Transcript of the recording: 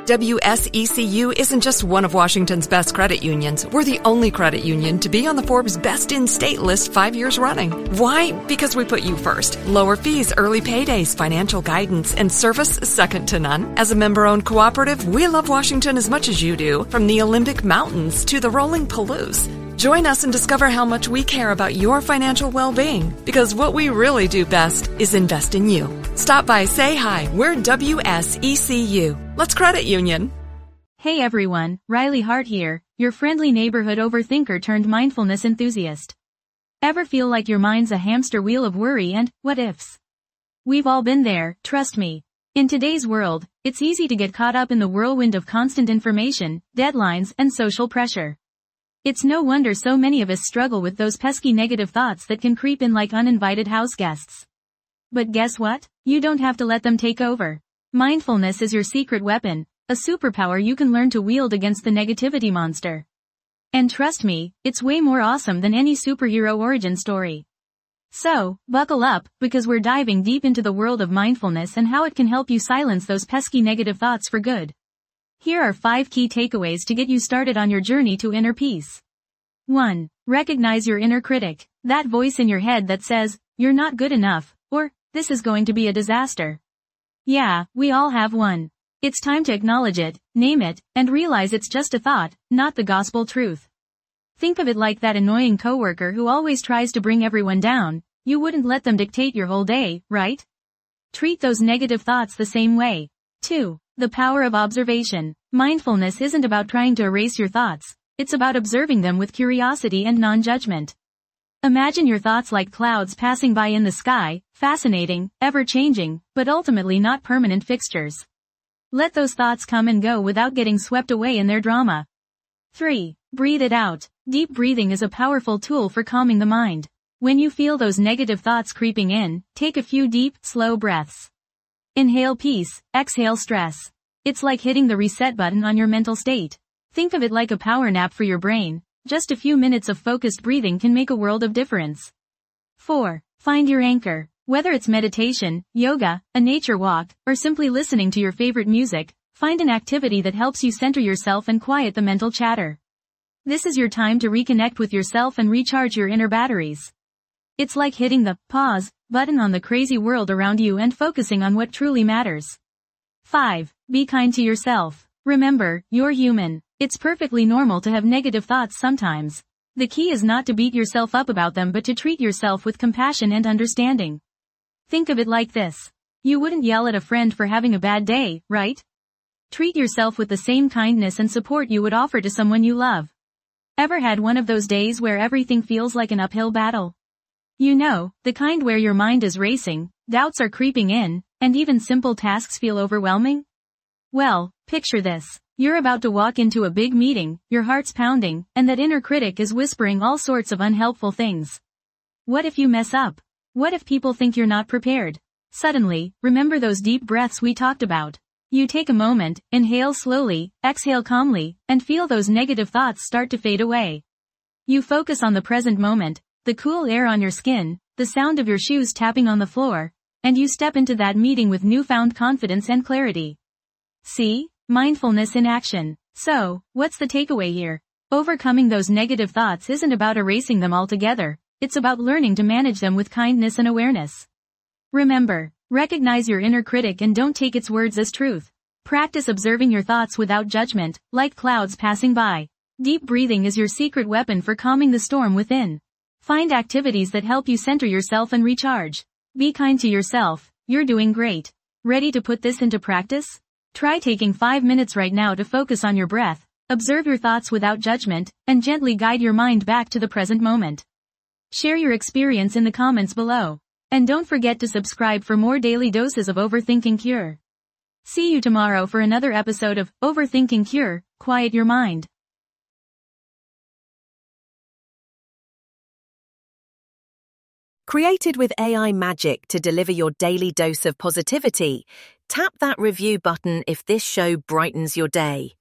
WSECU isn't just one of Washington's best credit unions. We're the only credit union to be on the Forbes Best in State list 5 years running. Why? Because we put you first. Lower fees, early paydays, financial guidance, and service second to none. As a member-owned cooperative, we love Washington as much as you do, from the Olympic Mountains to the rolling Palouse. Join us and discover how much we care about your financial well-being, because what we really do best is invest in you. Stop by, say hi. We're WSECU. Let's credit union. Hey everyone, Riley Hart here, your friendly neighborhood overthinker turned mindfulness enthusiast. Ever feel like your mind's a hamster wheel of worry and what-ifs? We've all been there, trust me. In today's world, it's easy to get caught up in the whirlwind of constant information, deadlines, and social pressure. It's no wonder so many of us struggle with those pesky negative thoughts that can creep in like uninvited house guests. But guess what? You don't have to let them take over. Mindfulness is your secret weapon, a superpower you can learn to wield against the negativity monster. And trust me, it's way more awesome than any superhero origin story. So, buckle up, because we're diving deep into the world of mindfulness and how it can help you silence those pesky negative thoughts for good. Here are 5 key takeaways to get you started on your journey to inner peace. 1. Recognize your inner critic, that voice in your head that says, "You're not good enough," or, "This is going to be a disaster." Yeah, we all have one. It's time to acknowledge it, name it, and realize it's just a thought, not the gospel truth. Think of it like that annoying coworker who always tries to bring everyone down. You wouldn't let them dictate your whole day, right? Treat those negative thoughts the same way. 2. The power of observation. Mindfulness isn't about trying to erase your thoughts. It's about observing them with curiosity and non-judgment. Imagine your thoughts like clouds passing by in the sky, fascinating, ever-changing, but ultimately not permanent fixtures. Let those thoughts come and go without getting swept away in their drama. 3. Breathe it out. Deep breathing is a powerful tool for calming the mind. When you feel those negative thoughts creeping in, take a few deep, slow breaths. Inhale peace, exhale stress. It's like hitting the reset button on your mental state. Think of it like a power nap for your brain. Just a few minutes of focused breathing can make a world of difference. 4. Find your anchor. Whether it's meditation, yoga, a nature walk, or simply listening to your favorite music, find an activity that helps you center yourself and quiet the mental chatter. This is your time to reconnect with yourself and recharge your inner batteries. It's like hitting the pause button on the crazy world around you and focusing on what truly matters. 5. Be kind to yourself. Remember, you're human. It's perfectly normal to have negative thoughts sometimes. The key is not to beat yourself up about them but to treat yourself with compassion and understanding. Think of it like this. You wouldn't yell at a friend for having a bad day, right? Treat yourself with the same kindness and support you would offer to someone you love. Ever had one of those days where everything feels like an uphill battle? You know, the kind where your mind is racing, doubts are creeping in, and even simple tasks feel overwhelming? Well, picture this. You're about to walk into a big meeting, your heart's pounding, and that inner critic is whispering all sorts of unhelpful things. What if you mess up? What if people think you're not prepared? Suddenly, remember those deep breaths we talked about. You take a moment, inhale slowly, exhale calmly, and feel those negative thoughts start to fade away. You focus on the present moment, the cool air on your skin, the sound of your shoes tapping on the floor, and you step into that meeting with newfound confidence and clarity. See? Mindfulness in action. So, what's the takeaway here? Overcoming those negative thoughts isn't about erasing them altogether. It's about learning to manage them with kindness and awareness. Remember, recognize your inner critic and don't take its words as truth. Practice observing your thoughts without judgment, like clouds passing by. Deep breathing is your secret weapon for calming the storm within. Find activities that help you center yourself and recharge. Be kind to yourself. You're doing great. Ready to put this into practice? Try taking 5 minutes right now to focus on your breath, observe your thoughts without judgment, and gently guide your mind back to the present moment. Share your experience in the comments below. And don't forget to subscribe for more daily doses of Overthinking Cure. See you tomorrow for another episode of Overthinking Cure, Quiet Your Mind. Created with AI magic to deliver your daily dose of positivity, tap that review button if this show brightens your day.